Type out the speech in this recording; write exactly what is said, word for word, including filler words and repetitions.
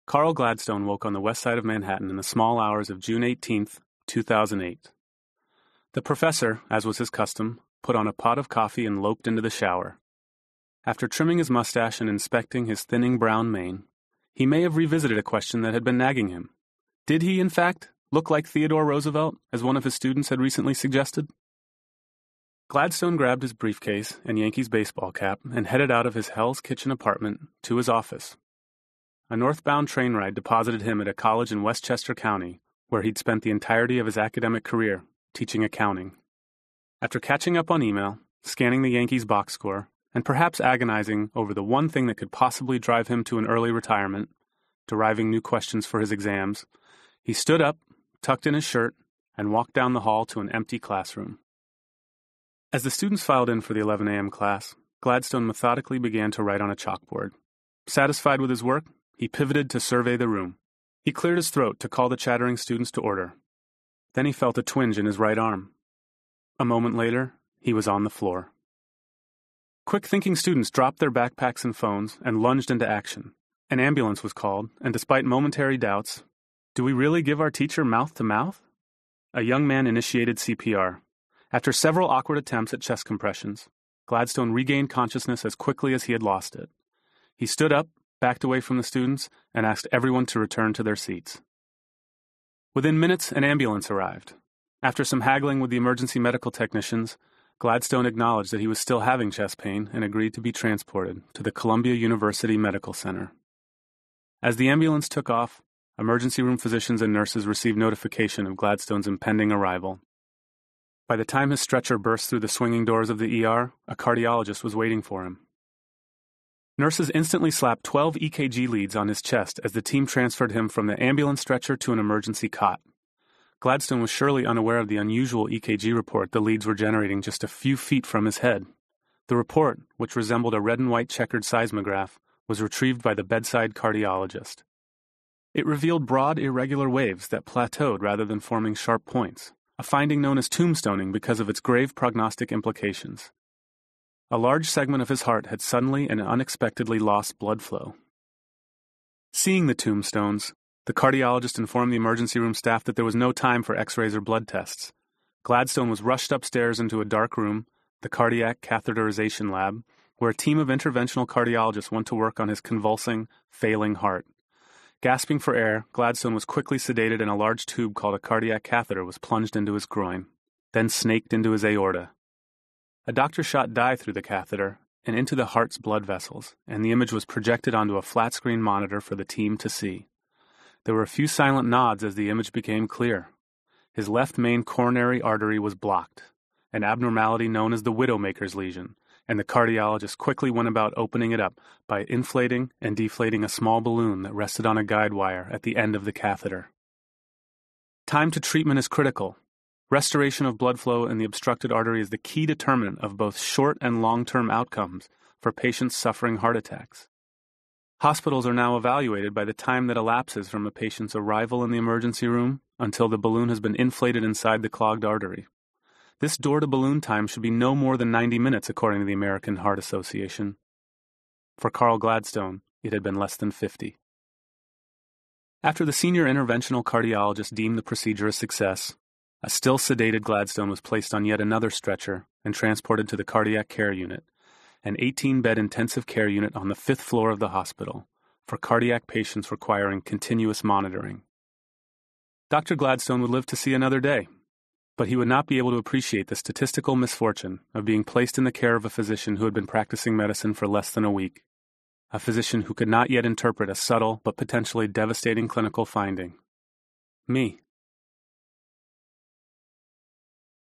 Carl Gladstone woke on the west side of Manhattan in the small hours of June eighteenth, two thousand eight. The professor, as was his custom, put on a pot of coffee and loped into the shower. After trimming his mustache and inspecting his thinning brown mane, he may have revisited a question that had been nagging him. Did he, in fact, look like Theodore Roosevelt, as one of his students had recently suggested? Gladstone grabbed his briefcase and Yankees baseball cap and headed out of his Hell's Kitchen apartment to his office. A northbound train ride deposited him at a college in Westchester County, where he'd spent the entirety of his academic career, teaching accounting. After catching up on email, scanning the Yankees box score, and perhaps agonizing over the one thing that could possibly drive him to an early retirement, deriving new questions for his exams, he stood up, tucked in his shirt, and walked down the hall to an empty classroom. As the students filed in for the eleven a.m. class, Gladstone methodically began to write on a chalkboard. Satisfied with his work, he pivoted to survey the room. He cleared his throat to call the chattering students to order. Then he felt a twinge in his right arm. A moment later, he was on the floor. Quick-thinking students dropped their backpacks and phones and lunged into action. An ambulance was called, and despite momentary doubts, do we really give our teacher mouth-to-mouth? A young man initiated C P R. After several awkward attempts at chest compressions, Gladstone regained consciousness as quickly as he had lost it. He stood up, backed away from the students, and asked everyone to return to their seats. Within minutes, an ambulance arrived. After some haggling with the emergency medical technicians, Gladstone acknowledged that he was still having chest pain and agreed to be transported to the Columbia University Medical Center. As the ambulance took off, emergency room physicians and nurses received notification of Gladstone's impending arrival. By the time his stretcher burst through the swinging doors of the E R, a cardiologist was waiting for him. Nurses instantly slapped twelve E K G leads on his chest as the team transferred him from the ambulance stretcher to an emergency cot. Gladstone was surely unaware of the unusual E K G report the leads were generating just a few feet from his head. The report, which resembled a red and white checkered seismograph, was retrieved by the bedside cardiologist. It revealed broad, irregular waves that plateaued rather than forming sharp points, a finding known as tombstoning because of its grave prognostic implications. A large segment of his heart had suddenly and unexpectedly lost blood flow. Seeing the tombstones, the cardiologist informed the emergency room staff that there was no time for x-rays or blood tests. Gladstone was rushed upstairs into a dark room, the cardiac catheterization lab, where a team of interventional cardiologists went to work on his convulsing, failing heart. Gasping for air, Gladstone was quickly sedated and a large tube called a cardiac catheter was plunged into his groin, then snaked into his aorta. A doctor shot dye through the catheter and into the heart's blood vessels, and the image was projected onto a flat-screen monitor for the team to see. There were a few silent nods as the image became clear. His left main coronary artery was blocked, an abnormality known as the widowmaker's lesion, and the cardiologist quickly went about opening it up by inflating and deflating a small balloon that rested on a guide wire at the end of the catheter. Time to treatment is critical. Restoration of blood flow in the obstructed artery is the key determinant of both short and long-term outcomes for patients suffering heart attacks. Hospitals are now evaluated by the time that elapses from a patient's arrival in the emergency room until the balloon has been inflated inside the clogged artery. This door-to-balloon time should be no more than ninety minutes, according to the American Heart Association. For Carl Gladstone, it had been less than fifty. After the senior interventional cardiologist deemed the procedure a success, a still sedated Gladstone was placed on yet another stretcher and transported to the cardiac care unit, an eighteen-bed intensive care unit on the fifth floor of the hospital, for cardiac patients requiring continuous monitoring. Doctor Gladstone would live to see another day, but he would not be able to appreciate the statistical misfortune of being placed in the care of a physician who had been practicing medicine for less than a week, a physician who could not yet interpret a subtle but potentially devastating clinical finding. Me.